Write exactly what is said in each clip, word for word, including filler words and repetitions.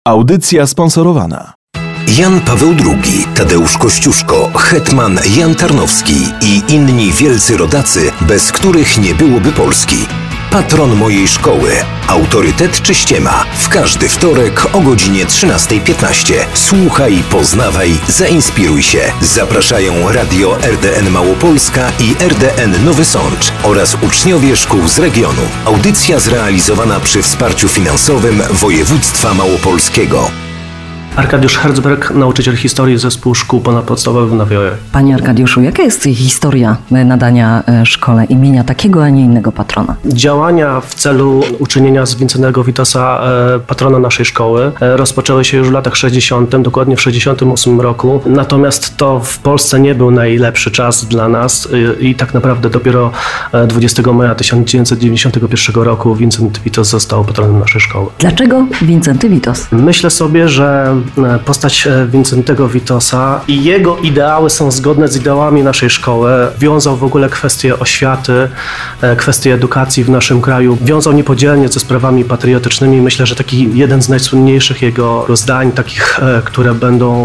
Audycja sponsorowana. Jan Paweł drugi, Tadeusz Kościuszko, hetman Jan Tarnowski i inni wielcy rodacy, bez których nie byłoby Polski. Patron mojej szkoły. Autorytet czy ściema? W każdy wtorek o godzinie trzynasta piętnaście. Słuchaj, poznawaj, zainspiruj się. Zapraszają Radio R D N Małopolska i R D N Nowy Sącz oraz uczniowie szkół z regionu. Audycja zrealizowana przy wsparciu finansowym województwa małopolskiego. Arkadiusz Herzberg, nauczyciel historii Zespół Szkół Ponadpodstawowych w Nowej Jorze. Panie Arkadiuszu, jaka jest historia nadania szkole imienia takiego, a nie innego patrona? Działania w celu uczynienia z Wincentego Witosa patrona naszej szkoły rozpoczęły się już w latach sześćdziesiątych, dokładnie w sześćdziesiątym ósmym roku. Natomiast to w Polsce nie był najlepszy czas dla nas i tak naprawdę dopiero dwudziestego maja tysiąc dziewięćset dziewięćdziesiątego pierwszego roku Wincenty Witos został patronem naszej szkoły. Dlaczego Wincenty Witos? Myślę sobie, że postać Wincentego Witosa i jego ideały są zgodne z ideałami naszej szkoły. Wiązał w ogóle kwestie oświaty, kwestie edukacji w naszym kraju. Wiązał niepodzielnie ze sprawami patriotycznymi. Myślę, że taki jeden z najsłynniejszych jego zdań, takich, które będą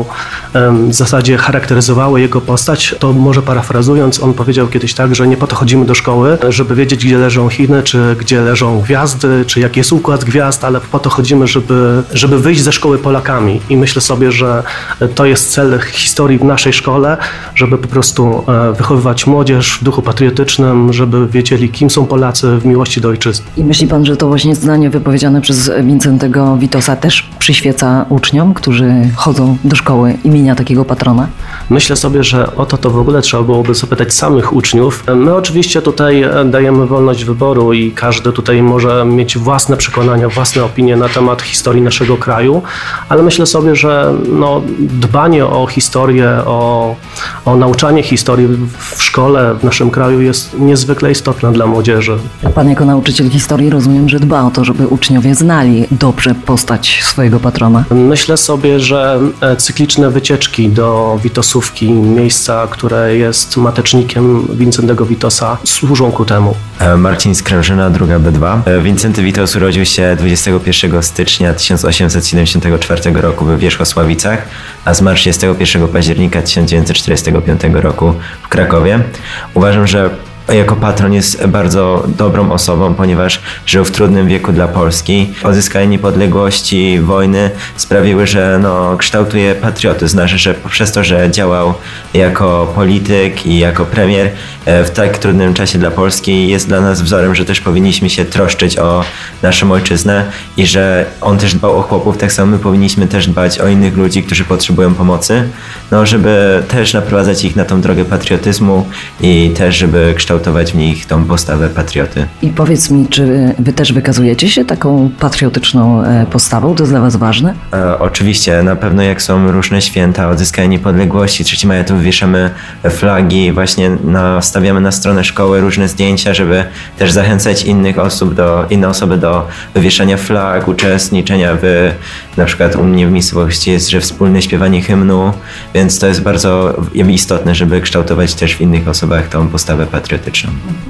w zasadzie charakteryzowały jego postać, to może parafrazując, on powiedział kiedyś tak, że nie po to chodzimy do szkoły, żeby wiedzieć, gdzie leżą Chiny, czy gdzie leżą gwiazdy, czy jaki jest układ gwiazd, ale po to chodzimy, żeby, żeby wyjść ze szkoły Polakami. I myślę sobie, że to jest cel historii w naszej szkole, żeby po prostu wychowywać młodzież w duchu patriotycznym, żeby wiedzieli, kim są Polacy w miłości do ojczyzny. I myśli pan, że to właśnie zdanie wypowiedziane przez Wincentego Witosa też przyświeca uczniom, którzy chodzą do szkoły imienia takiego patrona? Myślę sobie, że o to to w ogóle trzeba byłoby zapytać samych uczniów. My oczywiście tutaj dajemy wolność wyboru i każdy tutaj może mieć własne przekonania, własne opinie na temat historii naszego kraju, ale myślę sobie, że no, dbanie o historię, o, o nauczanie historii w szkole w naszym kraju jest niezwykle istotne dla młodzieży. Pan jako nauczyciel historii rozumiem, że dba o to, żeby uczniowie znali dobrze postać swojego patrona. Myślę sobie, że cykliczne wycieczki do Witosówki, miejsca, które jest matecznikiem Wincentego Witosa, służą ku temu. Marcin Skrężyna, druga B dwa. Wincenty Witos urodził się dwudziestego pierwszego stycznia tysiąc osiemset siedemdziesiątego czwartego roku w Wierzchosławicach, a zmarł trzydziestego pierwszego października tysiąc dziewięćset czterdziestego piątego roku w Krakowie. Uważam, że jako patron jest bardzo dobrą osobą, ponieważ żył w trudnym wieku dla Polski. Odzyskanie niepodległości, wojny sprawiły, że no, kształtuje patriotyzm. Znaczy, że poprzez to, że działał jako polityk i jako premier w tak trudnym czasie dla Polski, jest dla nas wzorem, że też powinniśmy się troszczyć o naszą ojczyznę i że on też dbał o chłopów, tak samo my powinniśmy też dbać o innych ludzi, którzy potrzebują pomocy, no, żeby też naprowadzać ich na tą drogę patriotyzmu i też, żeby kształtować w nich tą postawę patrioty. I powiedz mi, czy wy też wykazujecie się taką patriotyczną postawą? To jest dla was ważne? E, oczywiście, na pewno jak są różne święta, odzyskanie niepodległości, trzeciego maja, to wieszamy flagi, właśnie nastawiamy na stronę szkoły różne zdjęcia, żeby też zachęcać innych osób do, inne osoby do wywieszania flag, uczestniczenia w, na przykład u mnie w miejscowości jest, że wspólne śpiewanie hymnu, więc to jest bardzo istotne, żeby kształtować też w innych osobach tą postawę patriotyczną.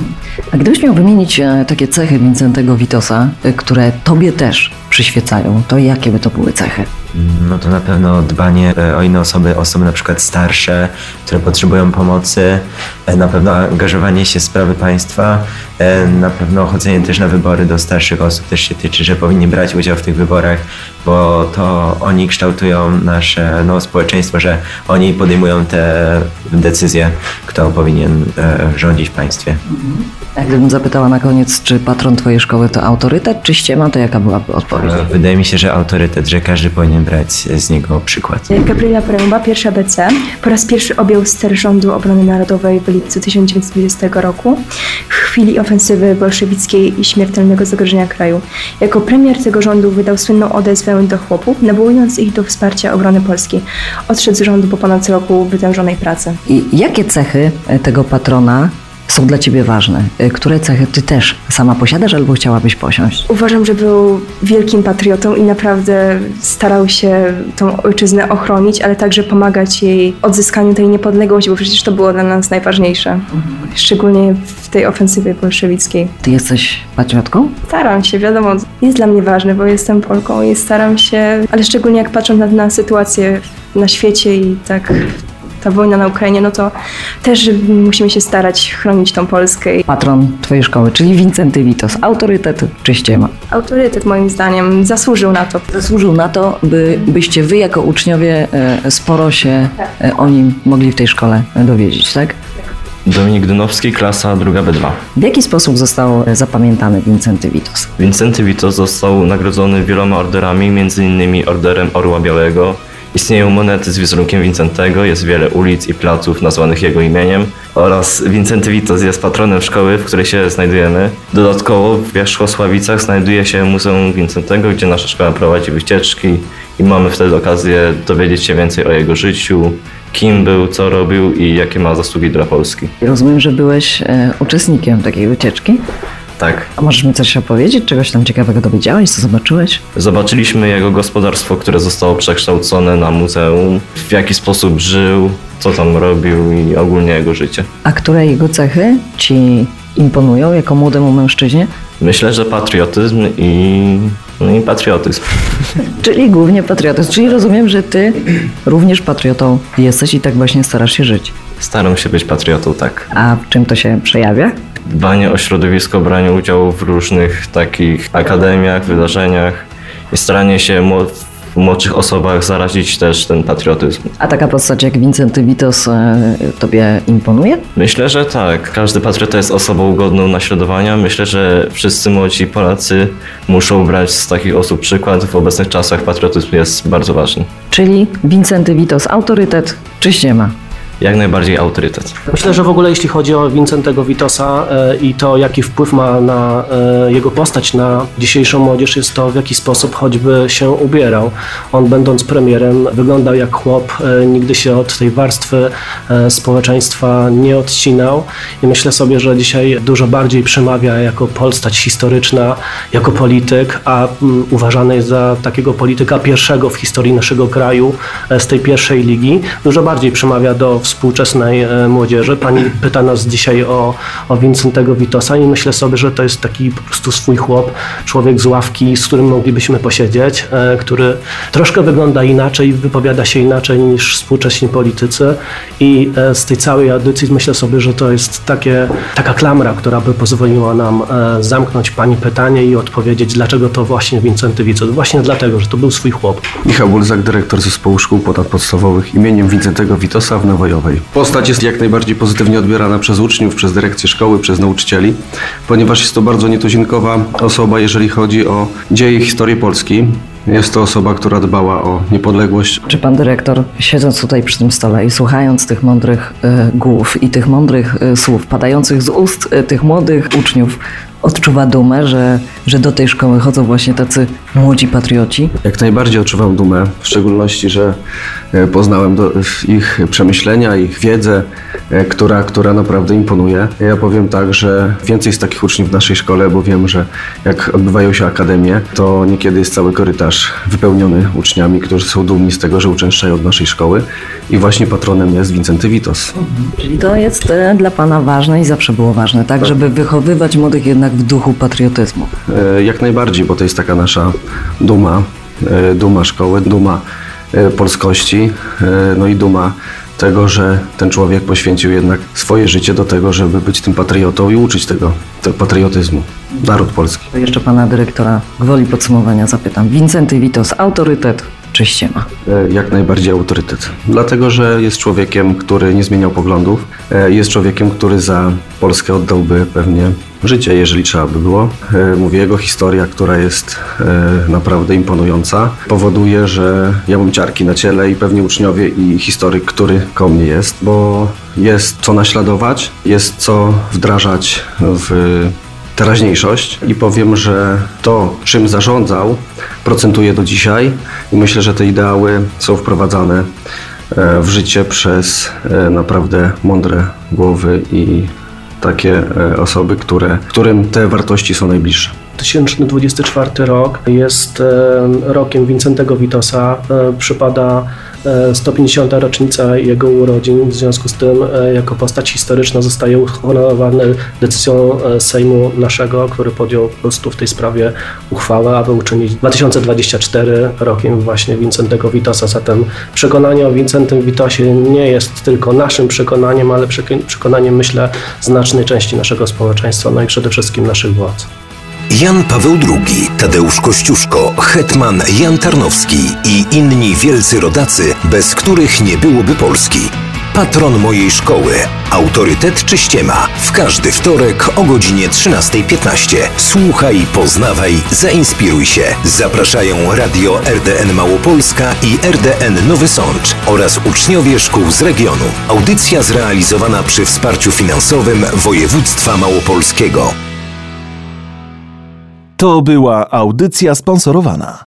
A gdybyś miał wymienić takie cechy Wincentego Witosa, które tobie też przyświecają, to jakie by to były cechy? No to na pewno dbanie o inne osoby, osoby na przykład starsze, które potrzebują pomocy, na pewno angażowanie się w sprawy państwa, na pewno chodzenie też na wybory do starszych osób też się tyczy, że powinni brać udział w tych wyborach, bo to oni kształtują nasze no, społeczeństwo, że oni podejmują te decyzje, kto powinien e, rządzić w państwie. A gdybym zapytała na koniec, czy patron twojej szkoły to autorytet, czy ściema, to jaka byłaby odpowiedź? Wydaje mi się, że autorytet, że każdy powinien brać z niego przykład. Gabriela Poręba, pierwsza B C, po raz pierwszy objął ster rządu obrony narodowej w lipcu tysiąc dziewięćset dwudziestego roku, w chwili ofensywy bolszewickiej i śmiertelnego zagrożenia kraju. Jako premier tego rządu wydał słynną odezwę do chłopów, nawołując ich do wsparcia obrony Polski. Odszedł z rządu po ponad roku wytężonej pracy. I jakie cechy tego patrona są dla ciebie ważne? Które cechy ty też sama posiadasz albo chciałabyś posiąść? Uważam, że był wielkim patriotą i naprawdę starał się tą ojczyznę ochronić, ale także pomagać jej w odzyskaniu tej niepodległości, bo przecież to było dla nas najważniejsze. Mhm. Szczególnie w tej ofensywie bolszewickiej. Ty jesteś patriotką? Staram się, wiadomo, jest dla mnie ważne, bo jestem Polką i staram się, ale szczególnie jak patrzę na, na sytuację na świecie i tak ta wojna na Ukrainie, no to też musimy się starać chronić tą Polskę. Patron twojej szkoły, czyli Wincenty Witos. Autorytet czy ściema? Autorytet moim zdaniem zasłużył na to. Zasłużył na to, by, byście wy jako uczniowie e, sporo się e, o nim mogli w tej szkole dowiedzieć, tak? Dominik Dynowski, klasa druga B dwa. W jaki sposób został zapamiętany Wincenty Witos? Wincenty Witos został nagrodzony wieloma orderami, między innymi Orderem Orła Białego. Istnieją monety z wizerunkiem Wincentego, jest wiele ulic i placów nazwanych jego imieniem oraz Wincenty Witos jest patronem szkoły, w której się znajdujemy. Dodatkowo w Wierzchosławicach znajduje się Muzeum Wincentego, gdzie nasza szkoła prowadzi wycieczki i mamy wtedy okazję dowiedzieć się więcej o jego życiu, kim był, co robił i jakie ma zasługi dla Polski. Rozumiem, że byłeś e, uczestnikiem takiej wycieczki? Tak. A możesz mi coś opowiedzieć? Czegoś tam ciekawego dowiedziałeś? Co zobaczyłeś? Zobaczyliśmy jego gospodarstwo, które zostało przekształcone na muzeum, w jaki sposób żył, co tam robił i ogólnie jego życie. A które jego cechy ci imponują jako młodemu mężczyźnie? Myślę, że patriotyzm i, no i patriotyzm. Czyli głównie patriotyzm. Czyli rozumiem, że ty również patriotą jesteś i tak właśnie starasz się żyć. Staram się być patriotą, tak. A w czym to się przejawia? Dbanie o środowisko, branie udziału w różnych takich akademiach, wydarzeniach i staranie się w młodszych osobach zarazić też ten patriotyzm. A taka postać jak Wincenty Witos e, tobie imponuje? Myślę, że tak. Każdy patriota jest osobą godną naśladowania. Myślę, że wszyscy młodzi Polacy muszą brać z takich osób przykład. W obecnych czasach patriotyzm jest bardzo ważny. Czyli Wincenty Witos autorytet czy ściema? Jak najbardziej autorytet. Myślę, że w ogóle jeśli chodzi o Wincentego Witosa e, i to, jaki wpływ ma na e, jego postać na dzisiejszą młodzież, jest to, w jaki sposób choćby się ubierał. On, będąc premierem, wyglądał jak chłop, e, nigdy się od tej warstwy e, społeczeństwa nie odcinał i myślę sobie, że dzisiaj dużo bardziej przemawia jako postać historyczna, jako polityk, a m, uważany jest za takiego polityka pierwszego w historii naszego kraju e, z tej pierwszej ligi. Dużo bardziej przemawia do współczesnej e, młodzieży. Pani pyta nas dzisiaj o, o Wincentego Witosa i myślę sobie, że to jest taki po prostu swój chłop, człowiek z ławki, z którym moglibyśmy posiedzieć, e, który troszkę wygląda inaczej, wypowiada się inaczej niż współcześni politycy i e, z tej całej audycji myślę sobie, że to jest takie, taka klamra, która by pozwoliła nam e, zamknąć Pani pytanie i odpowiedzieć, dlaczego to właśnie Wincenty Witos. Właśnie dlatego, że to był swój chłop. Michał Bulzak, dyrektor Zespołu Szkół Ponadpodstawowych imieniem Wincentego Witosa w Nowojowej. Postać jest jak najbardziej pozytywnie odbierana przez uczniów, przez dyrekcję szkoły, przez nauczycieli, ponieważ jest to bardzo nietuzinkowa osoba, jeżeli chodzi o dzieje i historię Polski. Jest to osoba, która dbała o niepodległość. Czy pan dyrektor, siedząc tutaj przy tym stole i słuchając tych mądrych y, głów i tych mądrych y, słów padających z ust y, tych młodych uczniów, odczuwa dumę, że, że do tej szkoły chodzą właśnie tacy młodzi patrioci? Jak najbardziej odczuwam dumę, w szczególności, że poznałem do, ich przemyślenia, ich wiedzę, która, która naprawdę imponuje. Ja powiem tak, że więcej jest takich uczniów w naszej szkole, bo wiem, że jak odbywają się akademie, to niekiedy jest cały korytarz wypełniony uczniami, którzy są dumni z tego, że uczęszczają od naszej szkoły i właśnie patronem jest Wincenty Witos. Mhm. Czyli to jest e, dla pana ważne i zawsze było ważne, tak? tak? Żeby wychowywać młodych jednak w duchu patriotyzmu. E, jak najbardziej, bo to jest taka nasza duma, e, duma szkoły, duma e, polskości, e, no i duma tego, że ten człowiek poświęcił jednak swoje życie do tego, żeby być tym patriotą i uczyć tego, tego patriotyzmu. Naród polski. To jeszcze pana dyrektora gwoli podsumowania zapytam. Wincenty Witos, autorytet czy ściema? Jak najbardziej autorytet. Dlatego, że jest człowiekiem, który nie zmieniał poglądów. Jest człowiekiem, który za Polskę oddałby pewnie życie, jeżeli trzeba by było. Mówię, jego historia, która jest naprawdę imponująca, powoduje, że ja mam ciarki na ciele i pewnie uczniowie i historyk, który koło mnie jest, bo jest co naśladować, jest co wdrażać w teraźniejszość i powiem, że to, czym zarządzał, procentuje do dzisiaj i myślę, że te ideały są wprowadzane w życie przez naprawdę mądre głowy i takie e, osoby, które, którym te wartości są najbliższe. dwa tysiące dwudziesty czwarty rok jest e, rokiem Wincentego Witosa. E, przypada e, sto pięćdziesiąta rocznica jego urodzin. W związku z tym e, jako postać historyczna zostaje uhonorowany decyzją e, Sejmu naszego, który podjął po prostu w tej sprawie uchwałę, aby uczynić dwa tysiące dwudziesty czwarty rokiem właśnie Wincentego Witosa. Zatem przekonanie o Wincentym Witosie nie jest tylko naszym przekonaniem, ale przekonaniem, myślę, znacznej części naszego społeczeństwa, no i przede wszystkim naszych władz. Jan Paweł drugi, Tadeusz Kościuszko, hetman Jan Tarnowski i inni wielcy rodacy, bez których nie byłoby Polski. Patron mojej szkoły. Autorytet czy ściema? W każdy wtorek o godzinie trzynasta piętnaście. Słuchaj, poznawaj, zainspiruj się. Zapraszają Radio R D N Małopolska i R D N Nowy Sącz oraz uczniowie szkół z regionu. Audycja zrealizowana przy wsparciu finansowym województwa małopolskiego. To była audycja sponsorowana.